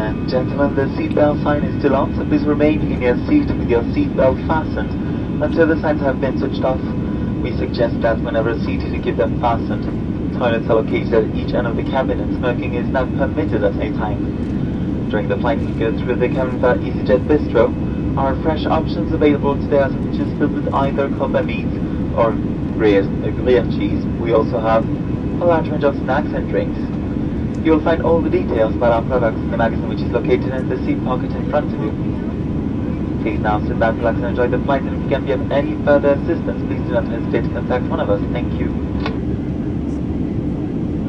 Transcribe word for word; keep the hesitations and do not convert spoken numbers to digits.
and gentlemen, the seatbelt sign is still on, so please remain in your seat with your seatbelt fastened until the signs have been switched off. We suggest that whenever seated, you keep them fastened. Toilets are located at each end of the cabin, and smoking is not permitted at any time. During the flight, you go through the cabin bar EasyJet Bistro. Our fresh options available today are sandwiches filled with either Kobe meat or grilled, uh, grilled cheese. We also have a large range of snacks and drinks. You will find all the details about our products in the magazine, which is located in the seat pocket in front of you. Please now sit back, relax and enjoy the flight, and if you can be of any further assistance, please do not hesitate to contact one of us. Thank you.